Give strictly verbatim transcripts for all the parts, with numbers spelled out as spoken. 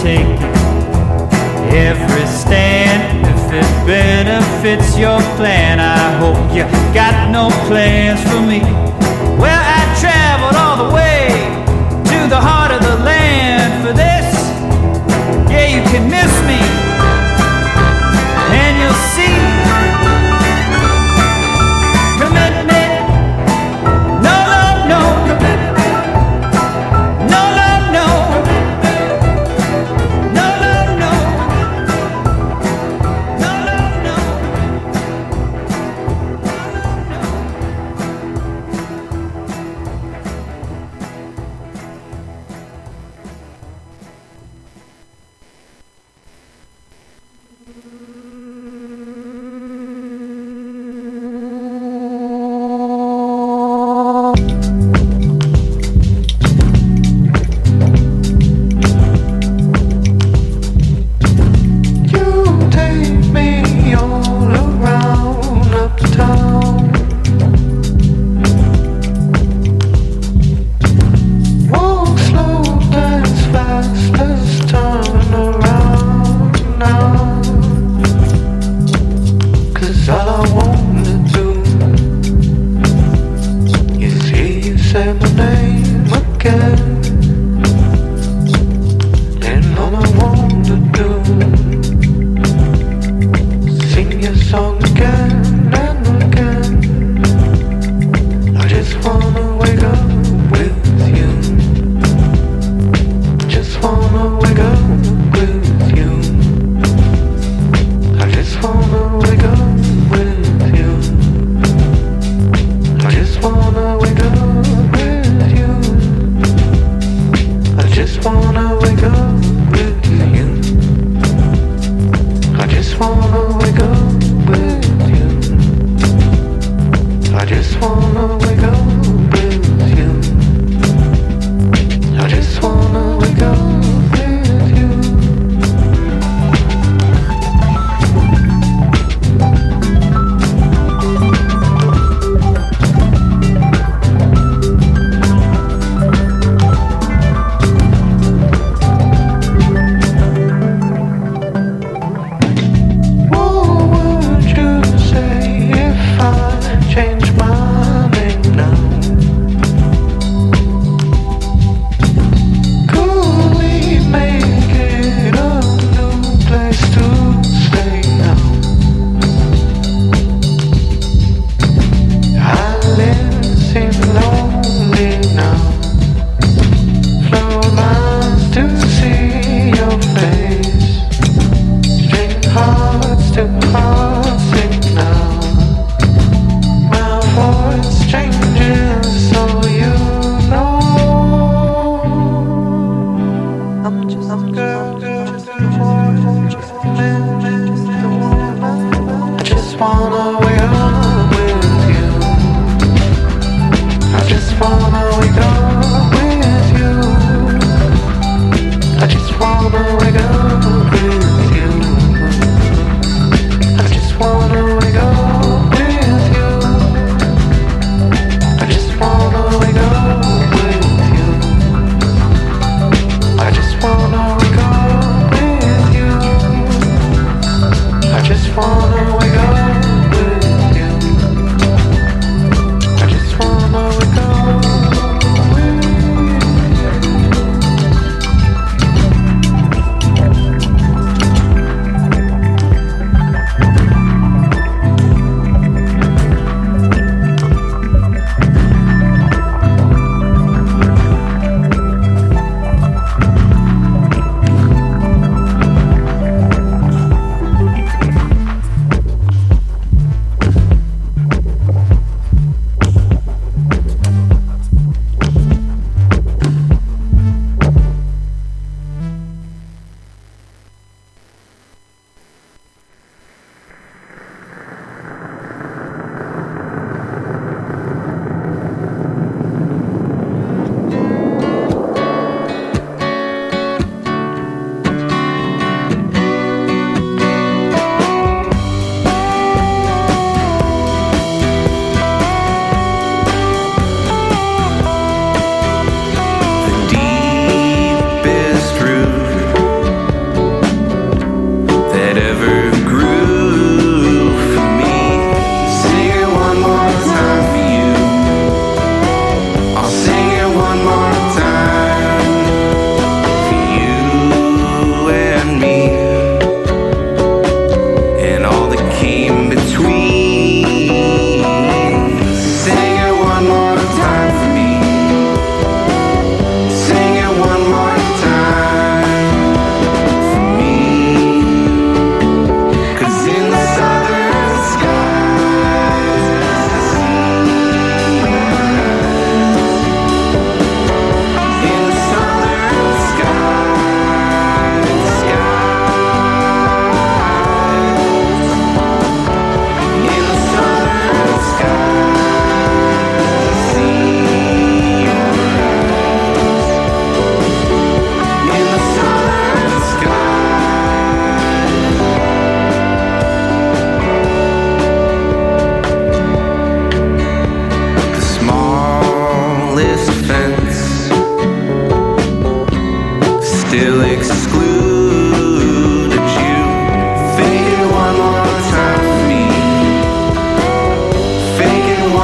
take it. Every stand, if it benefits your plan. I hope you got no plans for me. Well, I traveled all the way to the heart of the land for this. Yeah, you can miss me, and you'll see commitment. No, no, no commitment. No, no, no. No, no, no. No, no, no.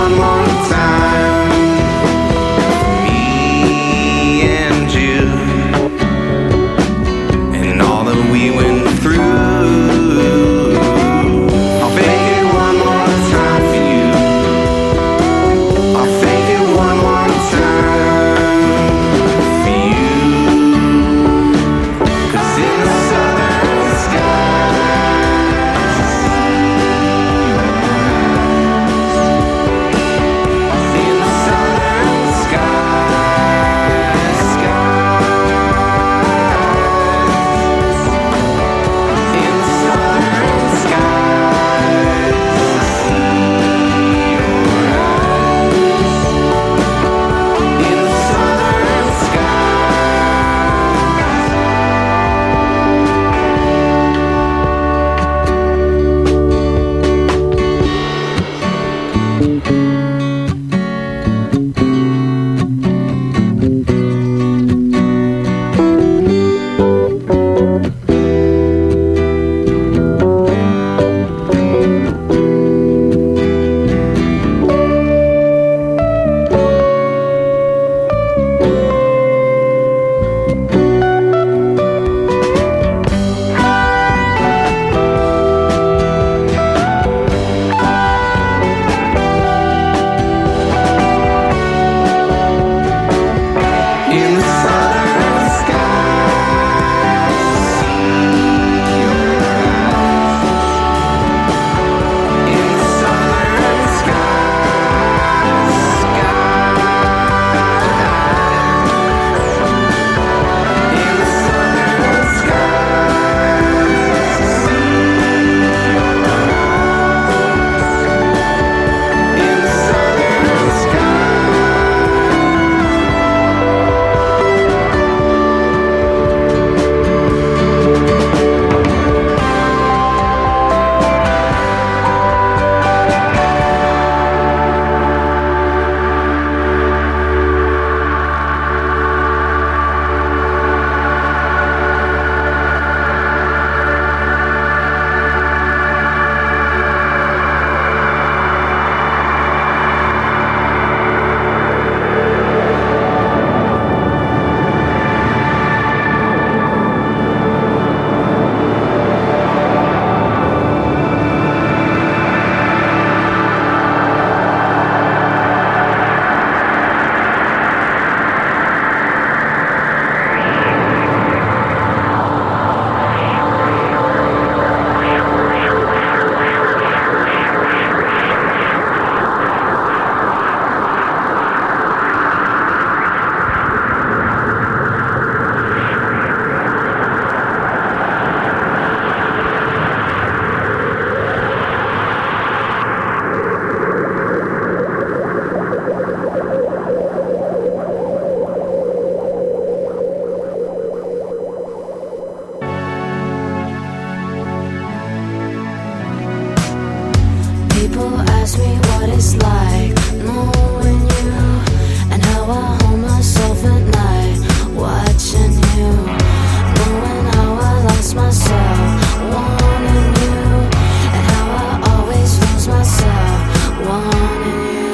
one more time. Me and you, and all that we went through. I'll fake it one more time for you. I'll fake it one more time for you. 'Cause in the southern skies, in the southern skies, skies, in the southern skies, I see your eyes. In the southern skies. In the southern skies, see your eyes. In the southern skies, skies. In the southern skies, see your eyes. In the southern skies. People ask me what it's like knowing you, and how I hold myself at night watching you, knowing how I lost myself wanting you, and how I always lose myself wanting you.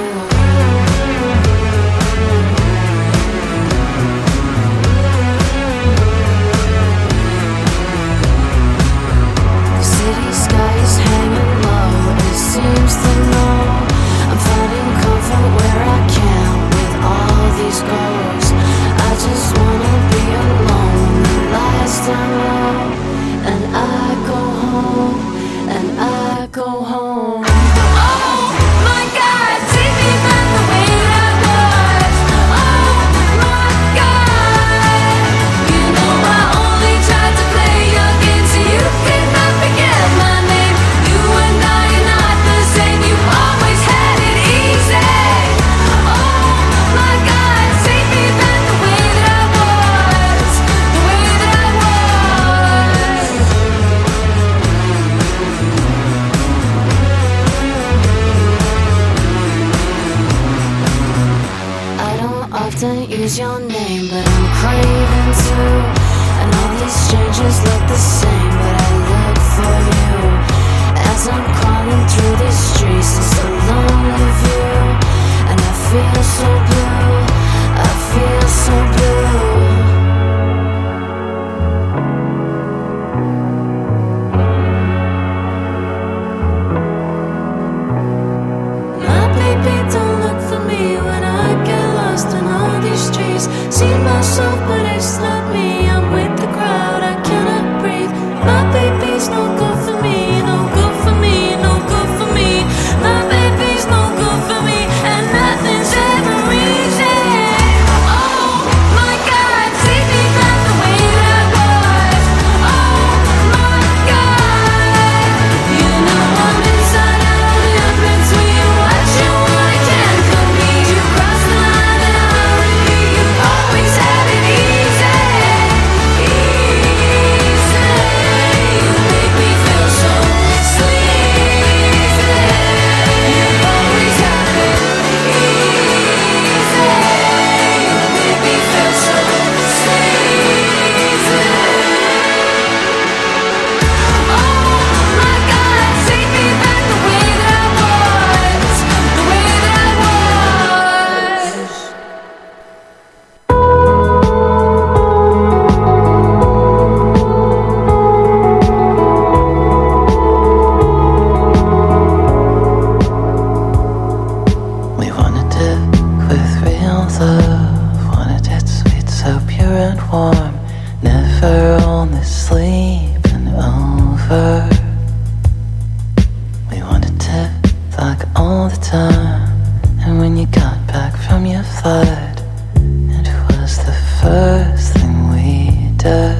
City sky is hanging low, it seems to know I'm finding comfort where I can with all these goals. I just wanna be alone, the lights turn low, and I go home, and I go home. Oh my God, take me back the way I was. Oh my God, you know I only tried to play your game so you could not forget my name. You and I are not the same. You always had it easy. Oh my God, take me back the way that I was, the way that I was. I don't often use your name, but I'm craving to. And all these strangers look the same, but I look for you. As I'm crawling through these streets, it's a lonely view. time. And when you got back from your flight, it was the first thing we did.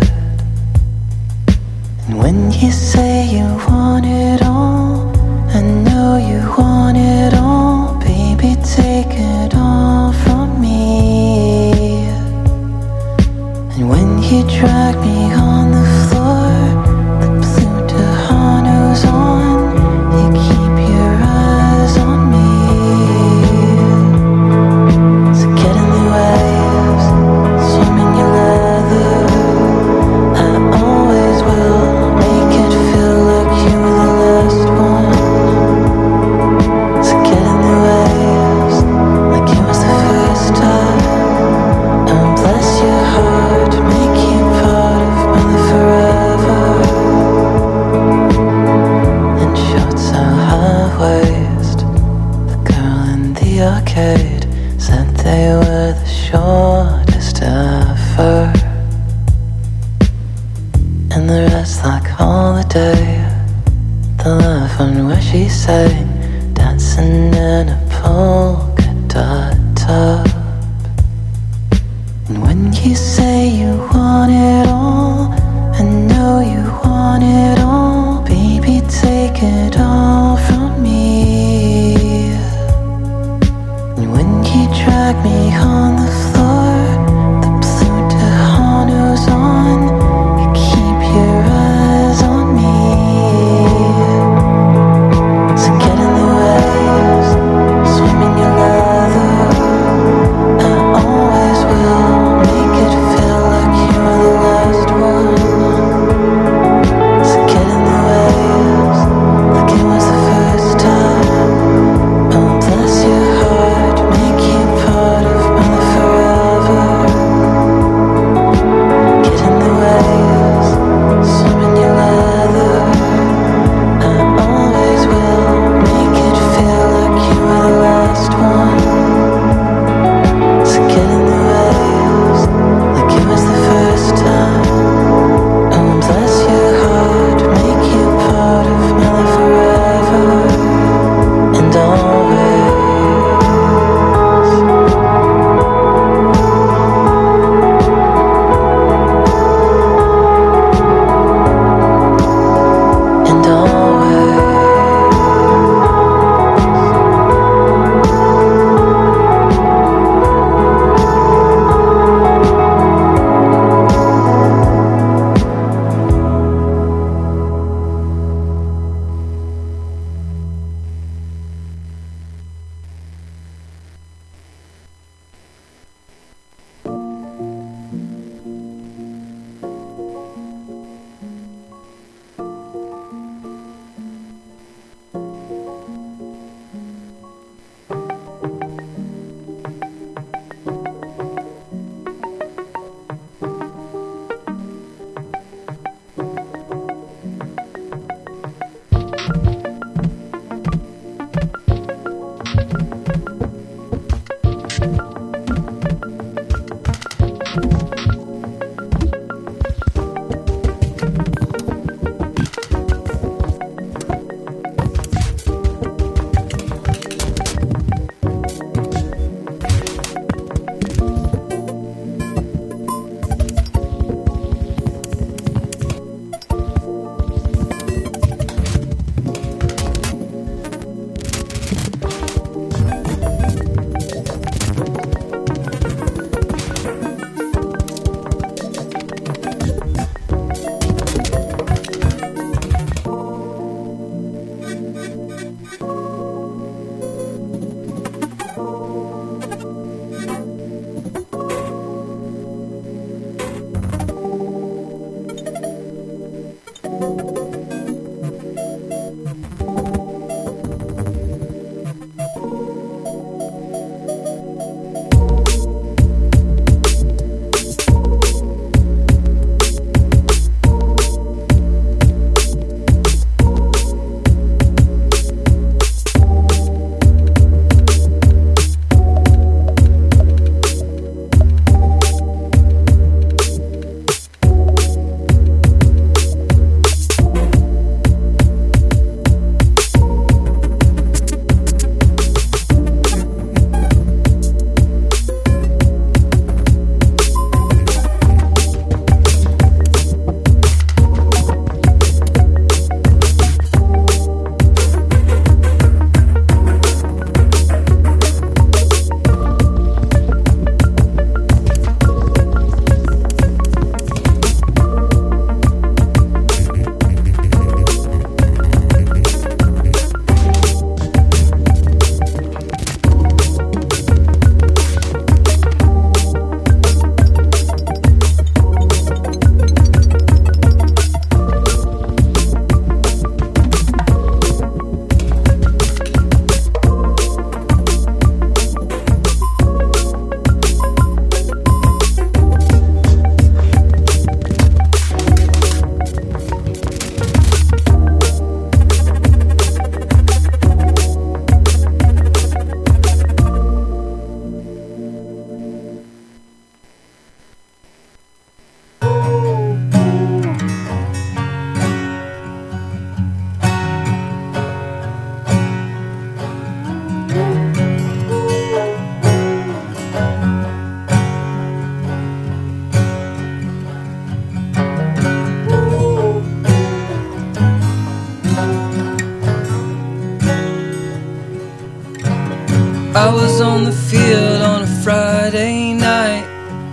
And when you say you want it all, I know you want it all. Baby, take it all from me. And when you drag me on the floor, the blue Tejano's on, you keep your eyes on me. So get in the waves, swim in your leather. I always will make it feel like you were the last one. So get in the waves, like it was the first time. And bless your heart, make you part of my forever. In shorts so high waist, the girl in the arcade said they were the shortest ever. And the rest like holiday, the love one where she sang, dancing in a polka dot top. And when you say you want it all, I know you want it all. Baby, take it all from me. And when you drag me on the floor, the blue Tejano's on, you keep your eyes on me. So get in the waves, swim in your leather. I always will make it feel like you're the last one. So get in the waves, like it was the first time. Oh, bless your heart, make you part of my forever. Get in the waves, swim in your leather. I always will make it feel like you were the last one. So get in the waves, like it was the first time. Oh, bless your heart, make you part of my life forever and always. And always. I was on the field on a Friday night.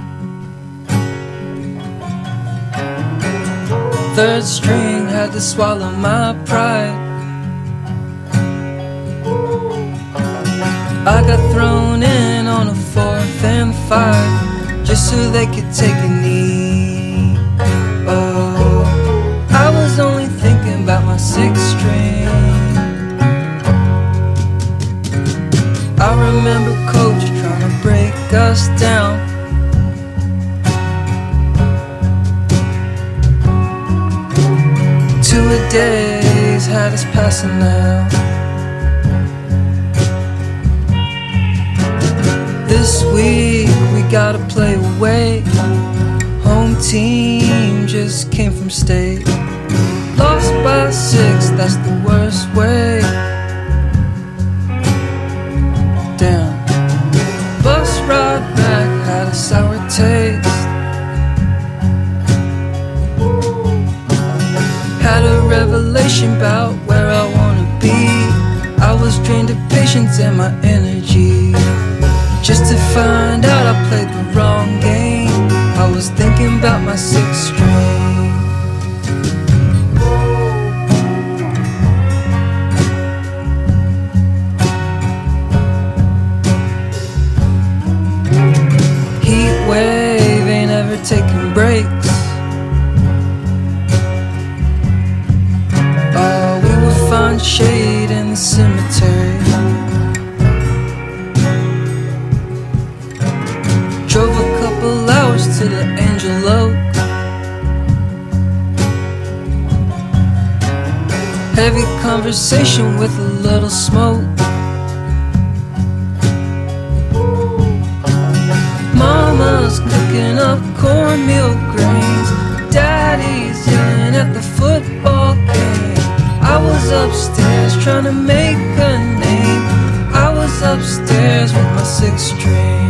Third string had to swallow my pride. I got thrown in on a fourth and five, just so they could take a knee. Oh, I was only thinking about my sixth string. I remember coach trying to break us down. Two-a-days had us passing out. This week we gotta play away. Home team just came from state. Lost by six, that's the worst way. Damn. Bus ride back had a sour taste. Had a revelation about where I wanna be. I was drained of patience and my energy, just to find out I played the wrong game. I was thinking about my sixth string. Heat wave ain't ever taking breaks. Oh, we would find shade in the cemetery. Drove a couple hours to the Angel Oak. Heavy conversation with a little smoke. Mama's cooking up cornmeal grains. Daddy's yelling at the football game. I was upstairs trying to make a name. I was upstairs with my sixth string.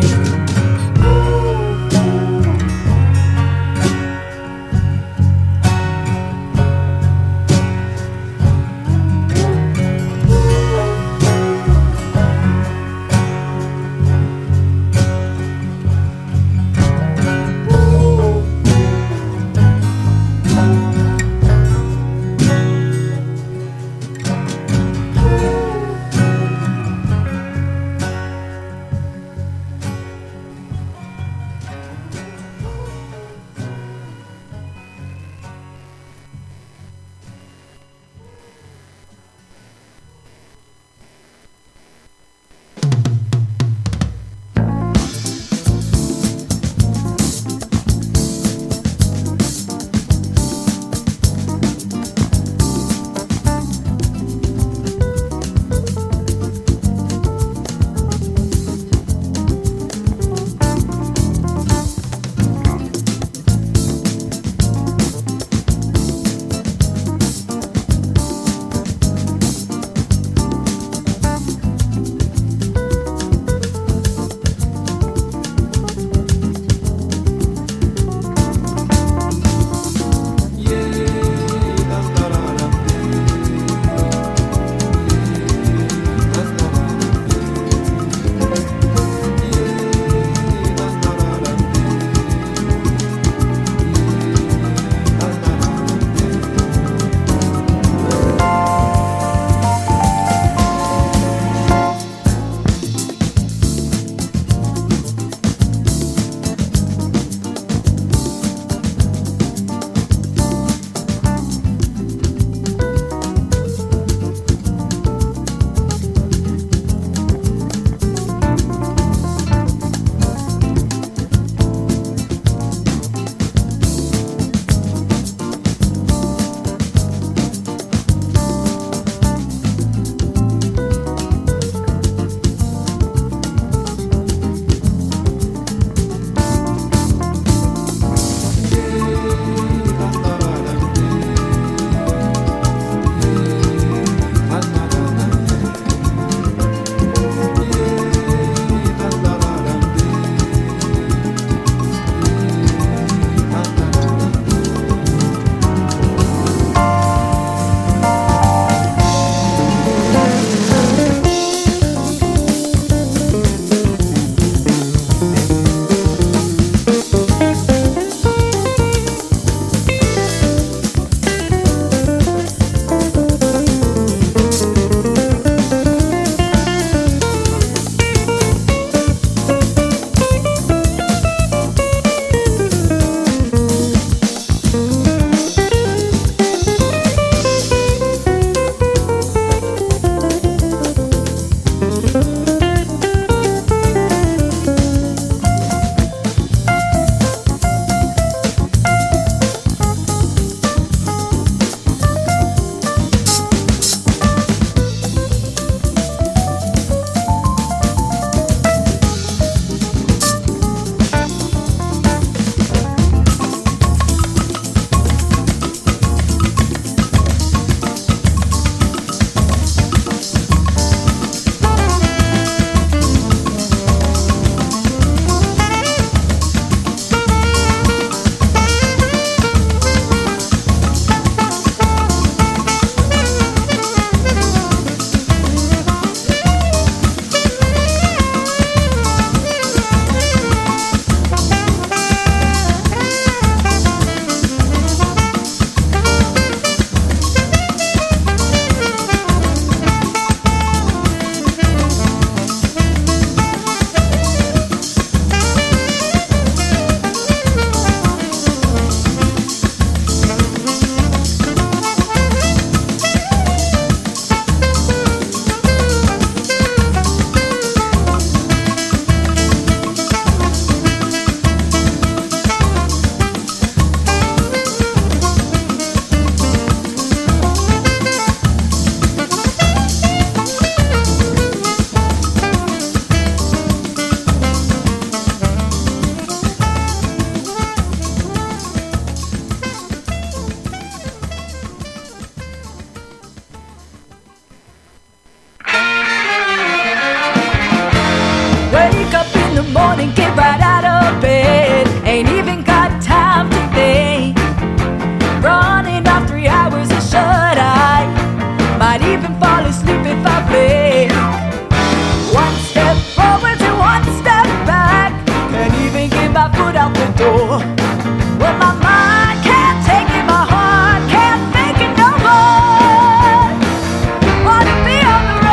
out the door. Well, my mind can't take it, my heart can't fake it no more. Wanna be on the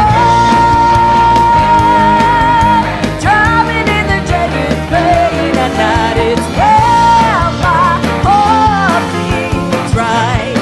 road, driving in the day and playing at night. It's where my heart feels right.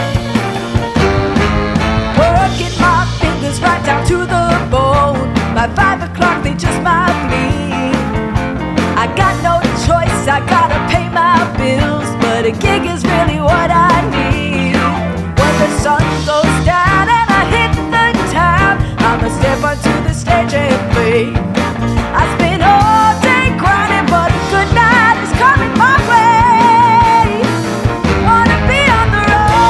Working my fingers right down to the bone. By five o'clock they just might bleed. I got no choice, I gotta pay my bills, but a gig is really what I need. When the sun goes down and I hit the town, I'ma step onto the stage and play. I spent all day grinding, but a good night is coming my way. Wanna be on the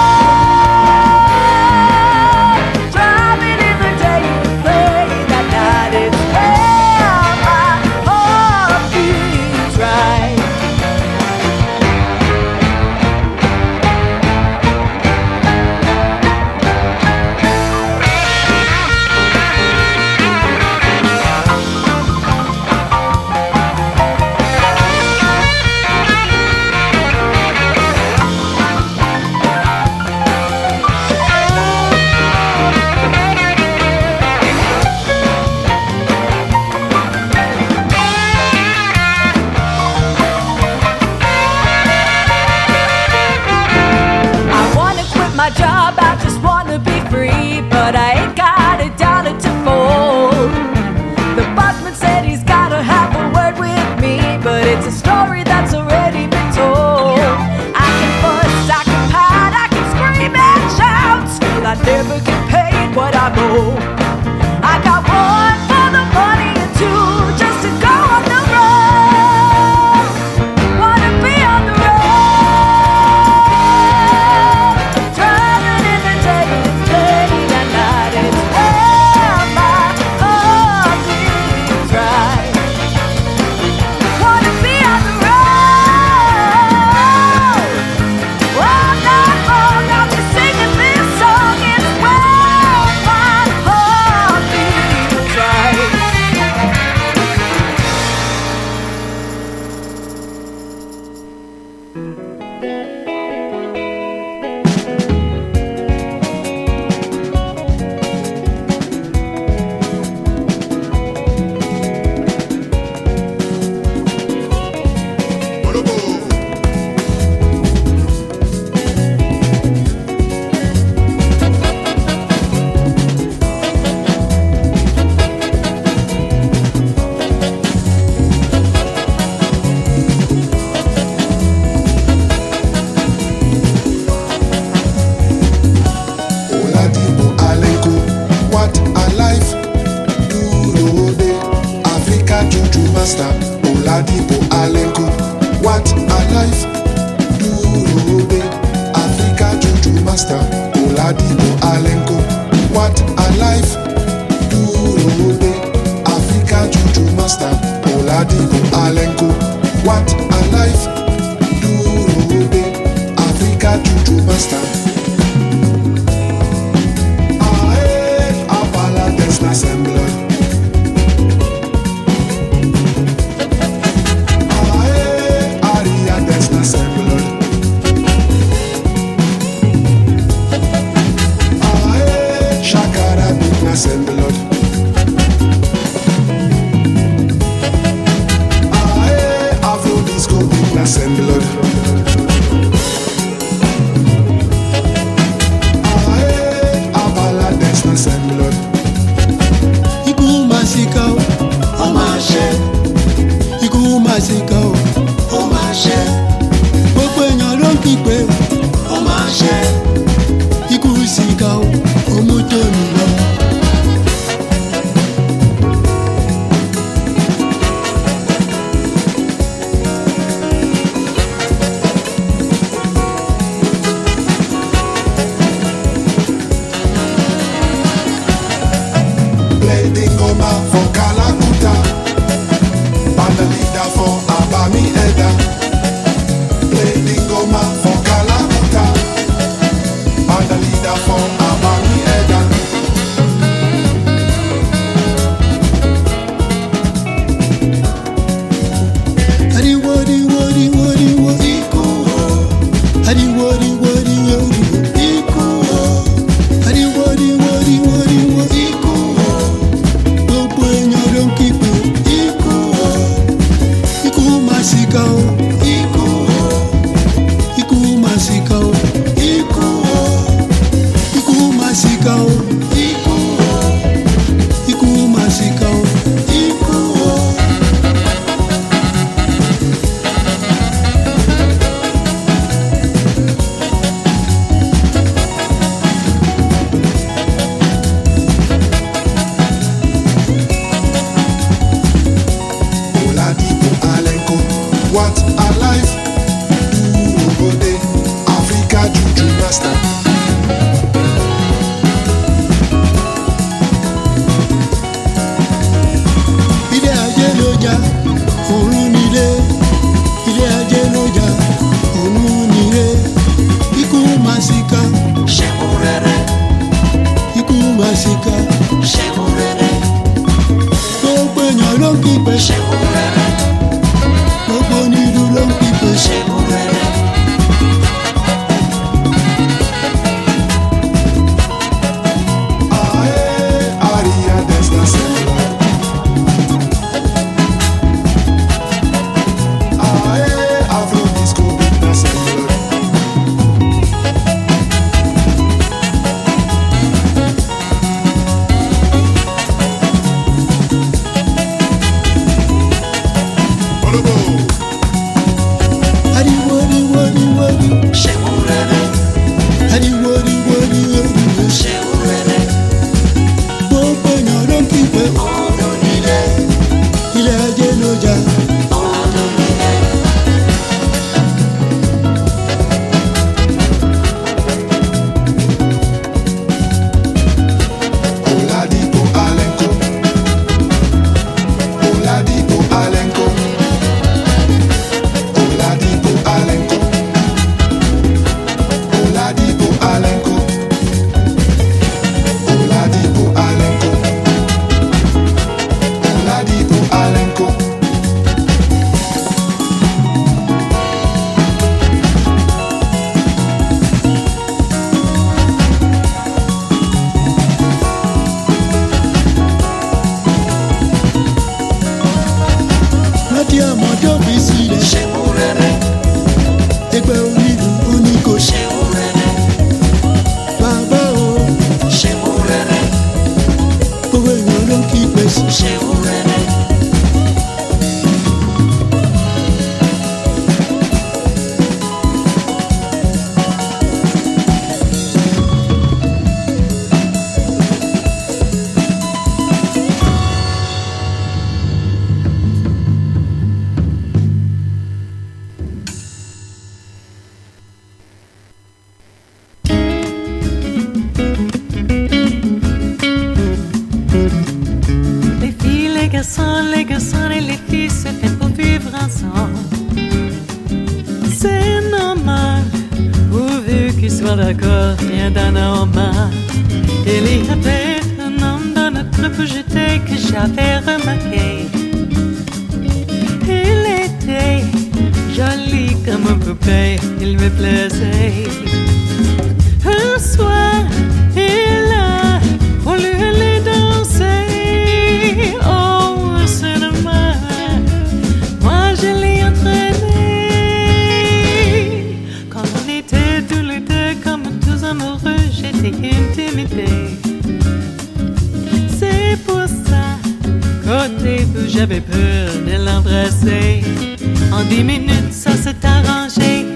road, driving in the day and playing that night. It's where my heart feels right. I wanna quit my job, I just wanna be free, but I ain't got a dollar to fold. The bossman said he's gotta have a word with me, but it's a story that's already been told. I can fuss, I can pout, I can scream and shout, still I never get paid what I owe. I got one for the money and two just to go on the road. Wanna be on the road, driving in the day and playing at night. It's where my heart feels right. Wanna be on the road, all night long I'll be singing this song. It's where my heart feels right. Oladipo Alenko, what a life. Durode, Africa Juju Master. Oladipo Alenko, what a life. Durode, Africa Juju Master. Oladipo Alenko, what a life. Durode, Africa Juju Master. Oladipo Alenko, what a life. Durode, Africa Juju Master. Assembleur. Ae, Aria Desna Assembleur. Ae, Shakara Big Assembleur. Ae, Afro Disco Big Assembleur. Ae, Abala Desna Assembleur. Ikú máa ṣìkà ó, ó máa ṣe. Ikú máa ṣìkà ó, ó máa ṣe. Gbogbo èèyàn ló ń kígbe ó, ó máa ṣe. Ikú ṣìkà ó, ó mú tòun lọ. Play Dingoma for Kalakuta, band leader for Abami Eda. Play Dingoma for Kalakuta, band leader for Abami Eda. Ariwo, ariwo, What a life. Ooh, oh, day. Africa Juju Master. Ilé ayé ló jà, ọ̀run nílé. Ilé ayé ló jà, ọ̀run nílé. Ikú màsíkà, Ṣẹ́gun rere, ikú màsíkà. ṣẹ́gun rere, Gbogbo èèyàn ló ń kígbe, ṣẹ́gun rere, gbogbo onílù ló ń kígbe. ṣẹ́gun rere. Ae, Aria Desna Sembla. Ae, Afro Disco Bina Sembla. Olobo. Ariwo, ariwo, ariwo, ariwo. Ṣẹ́gun rere, Ariwo, ariwo, ariwo, ariwo. ṣẹ́gun rere, Gbogbo èèyàn ló ń kígbe, ọ̀run nílé, ilé ayé ló jà. ọ̀run nílé. Oladipo Alenko. Oladipo Alenko. Oladipo Alenko. Oladipo Alenko. Oladipo Alenko. Oladipo Alenko. Láti àmọ́jọ́ fi sílẹ̀, Ṣẹ́gun rere, ẹgbẹ́ onílù oníkòṣe. ṣẹ́gun rere, Bàbá o, ṣẹ́gun rere, gbogbo èèyàn ló ń kígbe sí. ṣẹ́gun rere. Les filles, les garçons, les garçons et les filles se font pour vivre ensemble. C'est normal, pourvu qu'ils soient d'accord, rien d'anormal. Il y avait un homme dans notre projeté que j'avais remarqué. Il était joli comme une poupée, il me plaisait. Un soir, il a voulu aller danser. Oh, c'est dommage. Moi, je l'ai entraîné. Quand on était tous les deux comme tous amoureux, j'étais intimidée. C'est pour ça qu'au début, j'avais peur de l'embrasser. En dix minutes, ça s'est arrangé.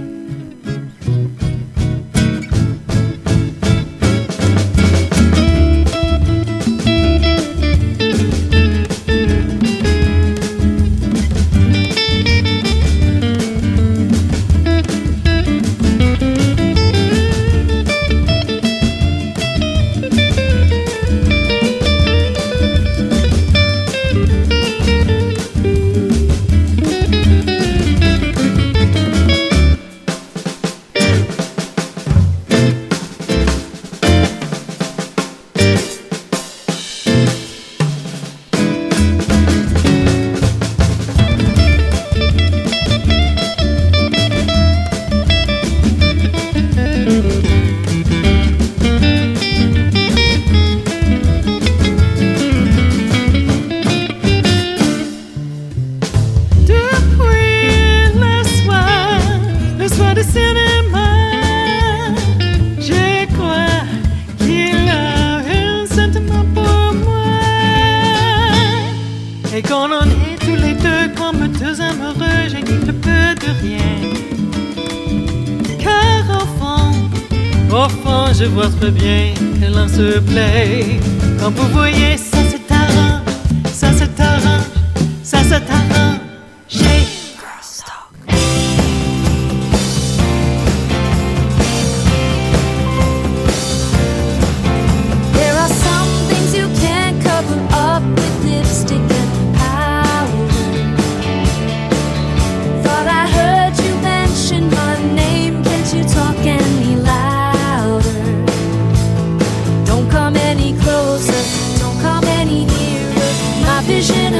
Au fond, je vois très bien que l'on se plaît. Comme vous voyez, ça se t'arrange, ça se t'arrange, ça se t'arrange. J'ai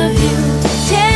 of you. Ten